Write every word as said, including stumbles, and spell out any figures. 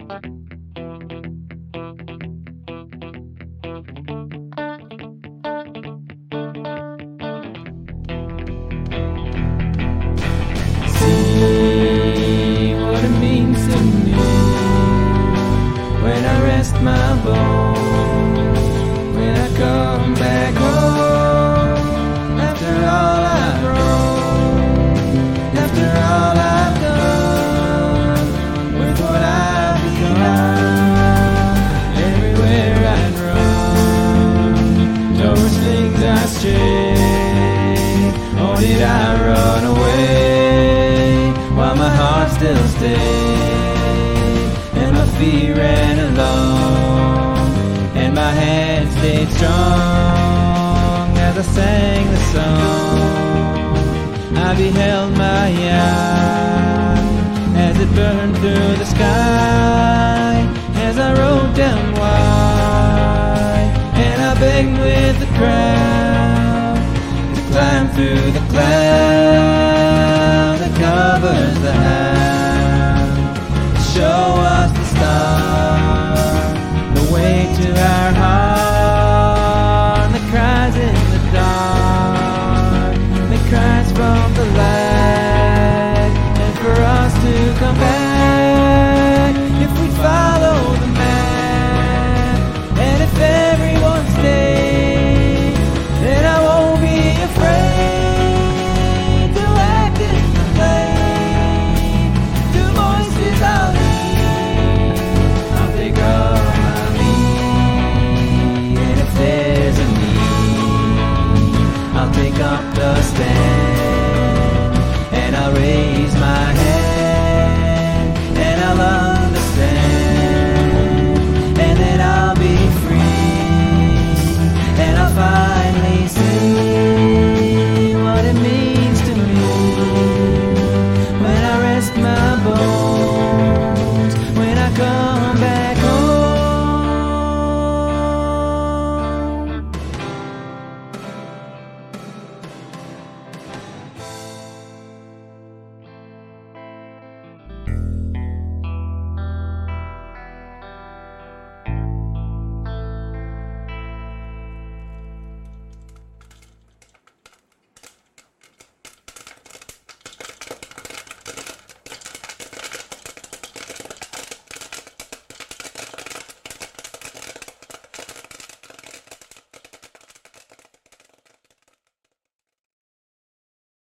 See what it means to me when I rest my bones, when I come back home, after all I've grown, after all I've done, with what I've become. Everywhere I'd run, towards things I stray, or did I run away while my heart still stayed, and my feet ran along, and my hands stayed strong as I sang the song. I beheld my yacht as it burned through the sky, as I rode down wide, and I begged with the crowd to climb through the cloud that covers the house, show us the stars.